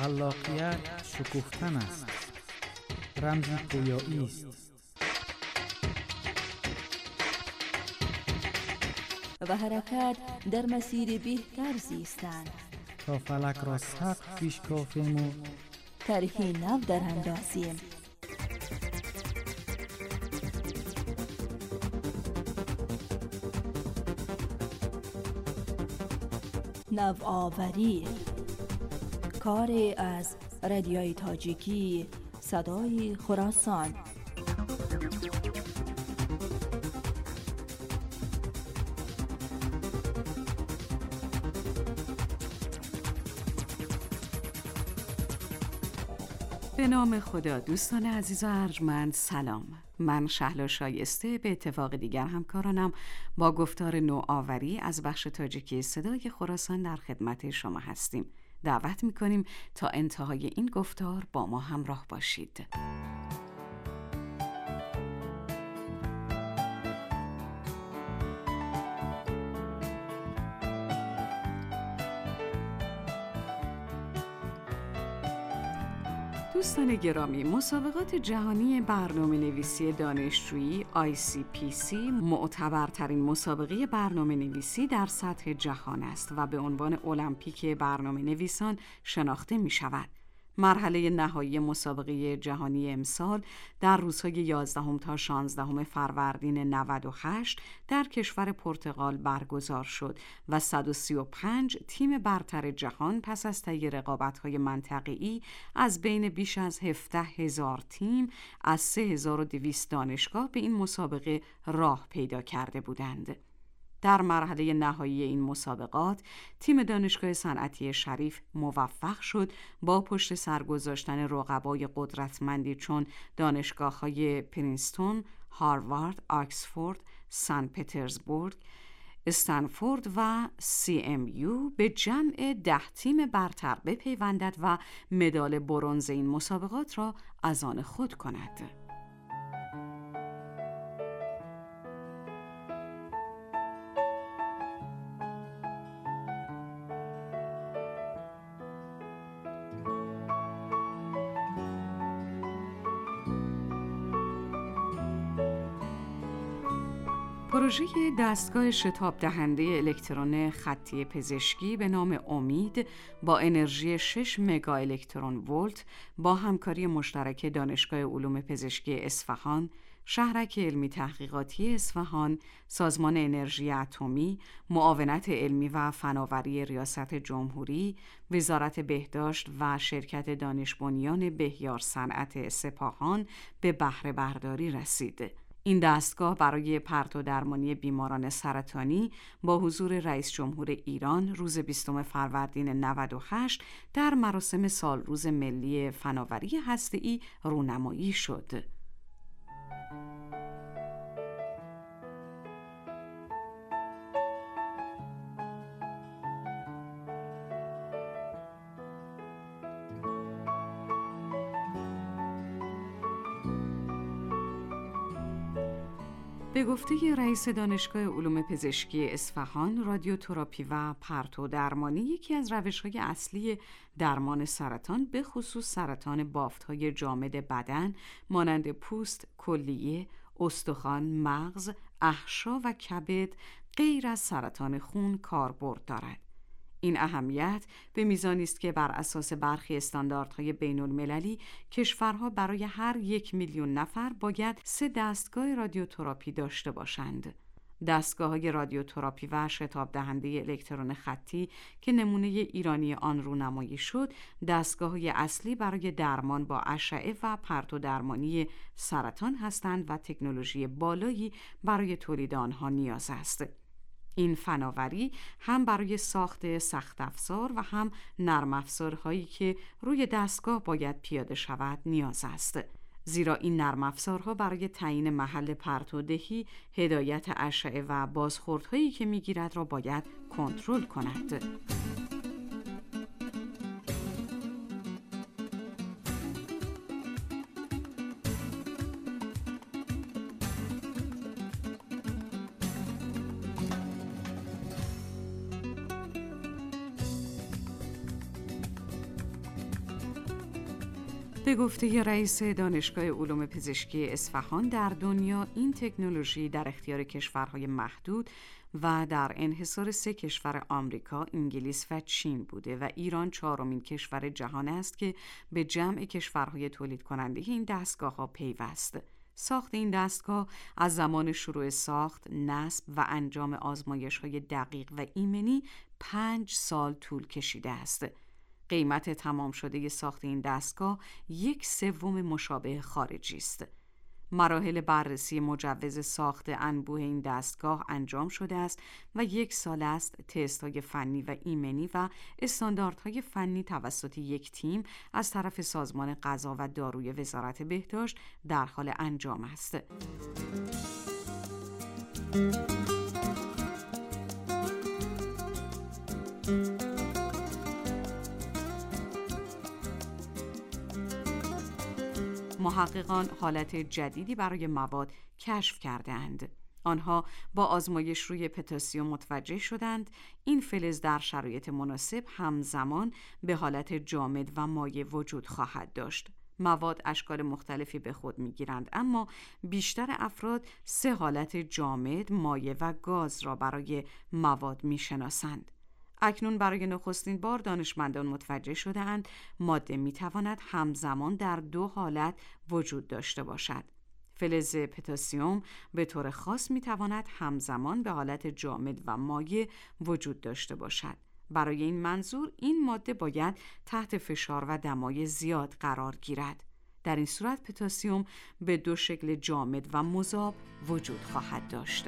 خلاقیت شکوفتن است، رمزی پویایی است. و حرکت در مسیر بهتر زیستن تا فلک را سقف پیش کافیم و طرحی نو در اندازیم. نوآوری، کاری از رادیوی تاجیکی صدای خراسان. به نام خدا. دوستان عزیز و ارجمند، سلام. من شهلا شایسته به اتفاق دیگر همکارانم با گفتار نوآوری از بخش تاجیکی صدای خراسان در خدمت شما هستیم. دعوت می‌کنیم تا انتهای این گفتار با ما همراه باشید. دوستان گرامی، مسابقات جهانی برنامه نویسی دانشجویی ICPC معتبرترین مسابقه برنامه نویسی در سطح جهان است و به عنوان المپیک برنامه نویسان شناخته می شود. مرحله نهایی مسابقه جهانی امسال در روزهای 11 تا 16 فروردین 98 در کشور پرتغال برگزار شد و 135 تیم برتر جهان پس از طی رقابت‌های منطقه‌ای از بین بیش از 17,000 تیم از 3200 دانشگاه به این مسابقه راه پیدا کرده بودند. در مرحله نهایی این مسابقات تیم دانشگاه صنعتی شریف موفق شد با پشت سر گذاشتن رقبای قدرتمندی چون دانشگاه‌های پرینستون، هاروارد، آکسفورد، سن پترزبورگ، استنفورد و CMU به جمع 10 تیم برتر بپیوندد و مدال برنز این مسابقات را از آن خود کند. پروژه دستگاه شتاب دهنده الکترون خطی پزشکی به نام امید با انرژی 6 مگا الکترون ولت با همکاری مشترک دانشگاه علوم پزشکی اصفهان، شهرک علمی تحقیقاتی اصفهان، سازمان انرژی اتمی، معاونت علمی و فناوری ریاست جمهوری، وزارت بهداشت و شرکت دانش بنیان بهیار صنعت سپاهان به بهره برداری رسید. این دستگاه برای پرتو درمانی بیماران سرطانی با حضور رئیس جمهور ایران روز 20 فروردین 98 در مراسم سالروز ملی فناوری هسته‌ای رونمایی شد. به گفته رئیس دانشگاه علوم پزشکی اصفهان، رادیوتراپی و پرتو درمانی یکی از روش‌های اصلی درمان سرطان به خصوص سرطان بافت‌های جامد بدن مانند پوست، کلیه، استخوان، مغز، احشا و کبد غیر از سرطان خون کاربرد دارد. این اهمیت به میزانی است که بر اساس برخی استانداردهای بین‌المللی کشورها برای هر 1 میلیون نفر باید 3 دستگاه رادیوتراپی داشته باشند. دستگاه‌های رادیوتراپی و شتاب دهنده الکترون خطی که نمونه ایرانی آن رونمایی شد، دستگاه‌های اصلی برای درمان با اشعه و پرتو درمانی سرطان هستند و تکنولوژی بالایی برای تولید آنها نیاز است. این فناوری هم برای ساخت سخت افزار و هم نرم افزارهایی که روی دستگاه باید پیاده شود نیاز است، زیرا این نرم افزارها برای تعیین محل پرتودهی، هدایت اشعه و بازخوردهایی که میگیرد را باید کنترل کند. به گفته رئیس دانشگاه علوم پزشکی اصفهان، در دنیا این تکنولوژی در اختیار کشورهای محدود و در انحصار 3 کشور آمریکا، انگلیس و چین بوده و ایران 4مین کشور جهان است که به جمع کشورهای تولید کننده این دستگاه‌ها پیوست. ساخت این دستگاه از زمان شروع ساخت، نصب و انجام آزمایش‌های دقیق و ایمنی 5 سال طول کشیده است. قیمت تمام شده ساخت این دستگاه 1/3 مشابه خارجی است. مراحل بررسی مجوز ساخت انبوه این دستگاه انجام شده است و 1 سال است تست‌های فنی و ایمنی و استانداردهای فنی توسط یک تیم از طرف سازمان غذا و داروی وزارت بهداشت در حال انجام است. محققان حالت جدیدی برای مواد کشف کردند. آنها با آزمایش روی پتاسیم متوجه شدند این فلز در شرایط مناسب همزمان به حالت جامد و مایع وجود خواهد داشت. مواد اشکال مختلفی به خود می‌گیرند، اما بیشتر افراد 3 حالت جامد، مایع و گاز را برای مواد می‌شناسند. اکنون برای نخستین بار دانشمندان متوجه شده‌اند ماده می‌تواند همزمان در 2 حالت وجود داشته باشد. فلز پتاسیم به طور خاص می‌تواند همزمان به حالت جامد و مایع وجود داشته باشد. برای این منظور این ماده باید تحت فشار و دمای زیاد قرار گیرد. در این صورت پتاسیم به 2 شکل جامد و مذاب وجود خواهد داشت.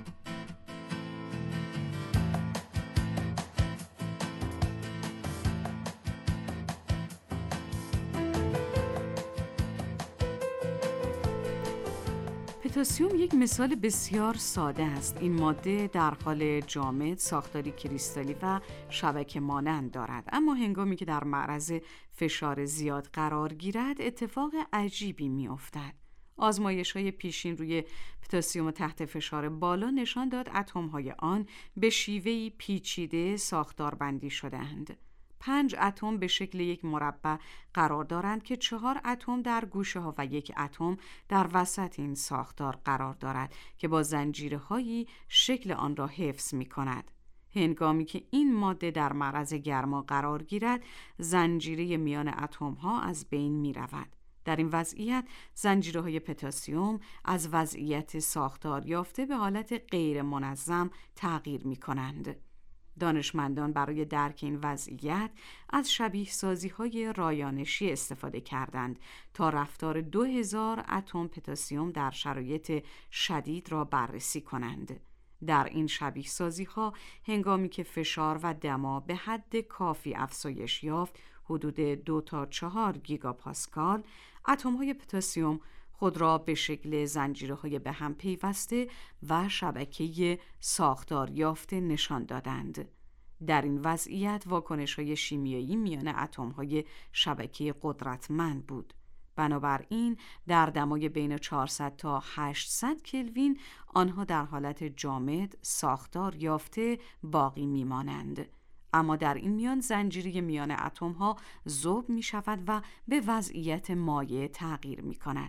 پتاسیم یک مثال بسیار ساده است. این ماده در حال جامد ساختاری کریستالی و شبکه مانند دارد، اما هنگامی که در معرض فشار زیاد قرار گیرد اتفاق عجیبی می افتد. آزمایش‌های پیشین روی پتاسیم تحت فشار بالا نشان داد اتم‌های آن به شیوهی پیچیده ساختاربندی شده‌اند. 5 اتم به شکل یک مربع قرار دارند که 4 اتم در گوشه‌ها و 1 اتم در وسط این ساختار قرار دارد که با زنجیرهایی شکل آن را حفظ می‌کند. هنگامی که این ماده در معرض گرما قرار گیرد، زنجیره میان اتم‌ها از بین می‌رود. در این وضعیت زنجیره‌های پتاسیم از وضعیت ساختار یافته به حالت غیر منظم تغییر می‌کنند. دانشمندان برای درک این وضعیت از شبیه سازی‌های رایانشی استفاده کردند تا رفتار 2000 اتم پتاسیم در شرایط شدید را بررسی کنند. در این شبیه سازی‌ها هنگامی که فشار و دما به حد کافی افزایش یافت، حدود 2 تا 4 گیگاپاسکال، اتم‌های پتاسیم خود را به شکل زنجیره‌های به هم پیوسته و شبکه ساختار یافته نشان دادند. در این وضعیت واکنش‌های شیمیایی میان اتم‌های شبکه قدرتمند بود. بنابراین در دمای بین 400 تا 800 کلوین آنها در حالت جامد ساختار یافته باقی میمانند. اما در این میان زنجیره میان اتم‌ها ذوب می‌شود و به وضعیت مایع تغییر می‌کند.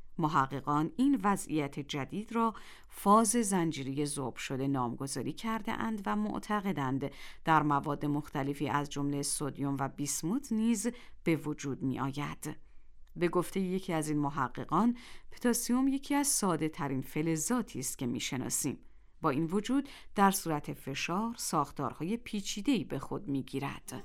محققان این وضعیت جدید را فاز زنجیره ذوب شده نامگذاری کرده اند و معتقدند در مواد مختلفی از جمله سدیم و بیسموت نیز به وجود می آید. به گفته یکی از این محققان، پتاسیم یکی از ساده ترین فلزاتی است که می شناسیم. با این وجود در صورت فشار ساختارهای پیچیده‌ای به خود می گیرد.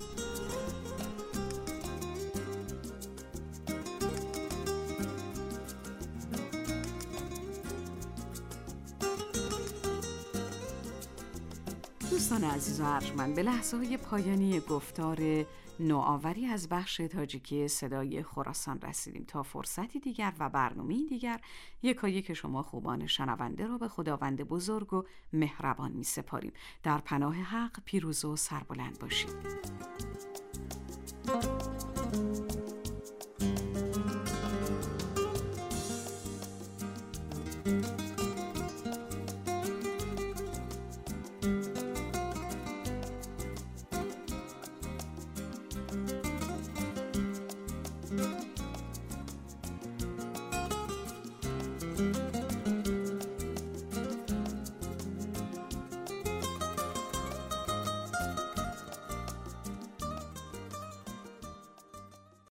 دوستان عزیز و ارجمند، به لحظه‌های پایانی گفتار نوآوری از بخش تاجیکی صدای خراسان رسیدیم. تا فرصتی دیگر و برنامه‌ای دیگر، یکایک شما خوبان شنونده را به خداوند بزرگ و مهربان می سپاریم. در پناه حق پیروز و سربلند باشید.